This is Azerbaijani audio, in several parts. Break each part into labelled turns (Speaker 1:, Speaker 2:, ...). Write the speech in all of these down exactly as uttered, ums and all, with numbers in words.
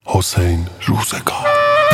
Speaker 1: حسین روزگار.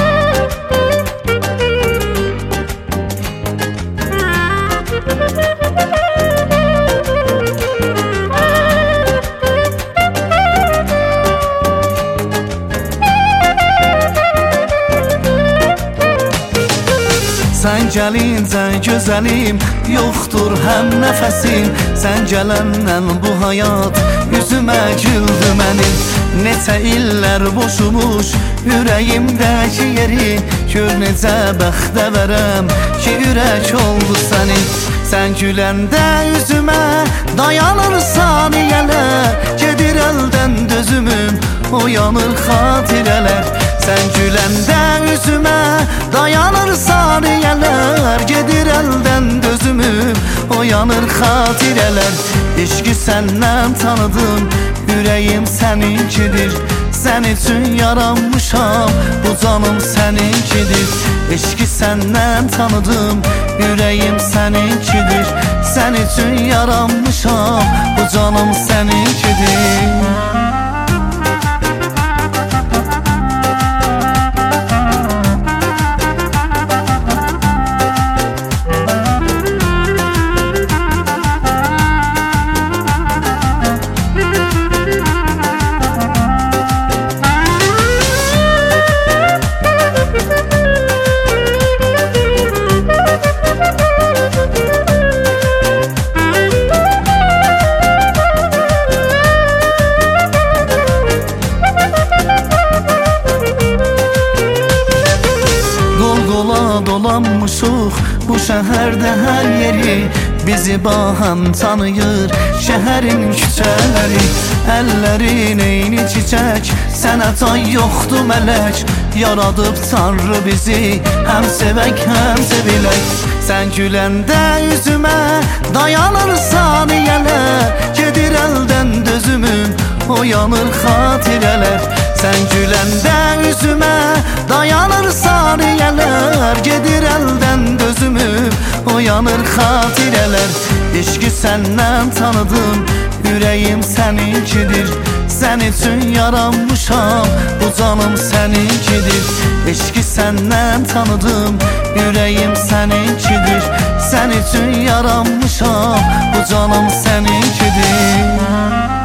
Speaker 2: Sən gəlincə gözəlim, yoxdur həm nəfəsim. Sən gələndən bu həyat üzümə güldü mənim. Neçə illər boşumuş ürəyimdəki yeri. Gör necə bəxtə verəm ki ürək oldu sənin. Sən güləndə üzümə dayanır saniyələr. Gedir əldən dözümüm, oyanır xatirələr. Sən güləndə üzümə dayanır saniyələr. Gedir əldən dözümüm, oyanır xatirələr. Eşqi səndən tanıdım, ürəyim səninkidir. Sən üçün yaranmışam, bu canım səninkidir. Eşqi səndən tanıdım, ürəyim səninkidir. Sən üçün yaranmışam, bu canım səninkidir. Dolanmışıq bu şəhərdə hər yeri. Bizi baham tanıyır şəhərin küçələri. Əllərin eyni çiçək, sənə tay yoxdur mələk. Yaradıb Tanrı bizi, həm sevək həm sevilək. Sən güləndə üzümə dayanır saniyələr. Gedir əldən dözümüm, oyanır xatirələr. Sən güləndə üzümə dayanır saniyələr. Gedir əldən dözümüm, oyanır xatirələr. Eşqi səndən tanıdım, ürəyim səninkidir. Sən üçün yaranmışam, bu canım səninkidir. Eşqi səndən tanıdım, ürəyim səninkidir. Sən üçün yaranmışam, bu canım səninkidir.